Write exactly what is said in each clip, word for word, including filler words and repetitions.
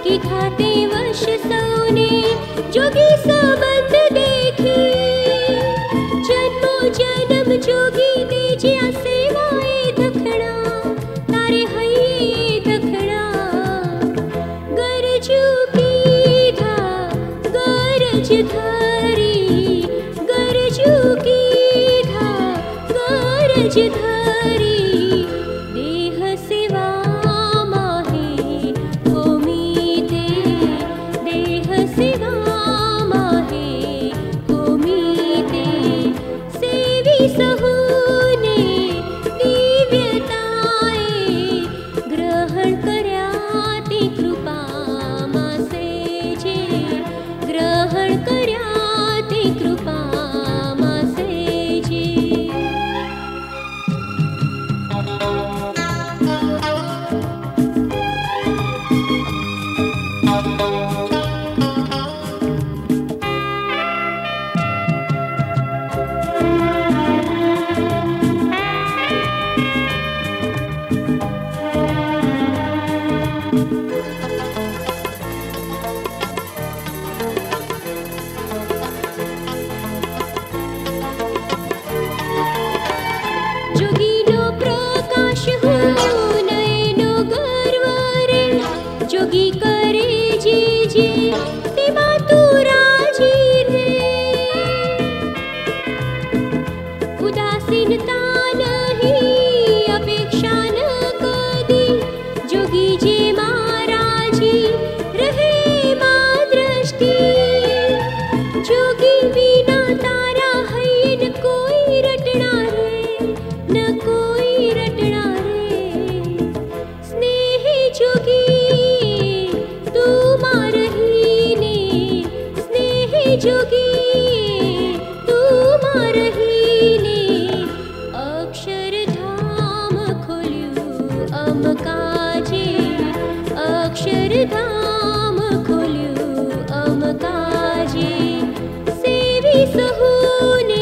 की खाते वश सौने जोगी संबंध देखी। जन्मों जन्म जोगी दीजिया सेवाए दखना तारे हई दखना। गरजू की धा गरज धरी गरजू की धा गरज धरी। देह सेवा माहे होमीते देह सेवा माहे होमीते। सेवी सहूने दिव्यताए ग्रहण कर्या ती कृपा मासे जे ग्रहण कर्या ती कृपा मासे जे। जोगीनो प्रकाश हो नयनो गर्व रे जोगी करे जी जी तेमा तू राजी रे। उदासीनता नहीं अपेक्षा न कदी जोगी जे महाराजी रहे मां दृष्टि। जोगी बिना तारा है न कोई रटना रे न कोई रटना रे। स्नेह जोगी तू मारही ने स्नेह जोगी तू मारही ने। अक्षरधाम खोल्यू अमकाजे अक्षरधाम खोल्यू अमकाजे। सेवी सहूने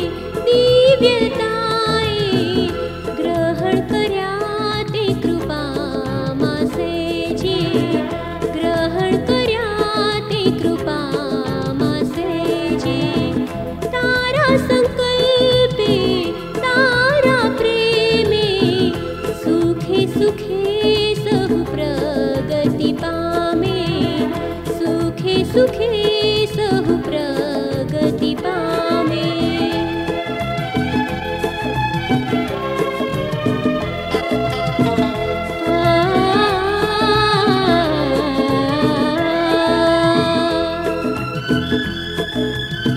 दिव्यताए ग्रहण कर्या ते कृपा मासे जे ग्रहण कर्या ते कृपा मासे जे। तारा संकल्पे तारा प्रेमे सुखे सुखे सब प्रगति पामे सुखे सुखे सब प्रगति पामे। आ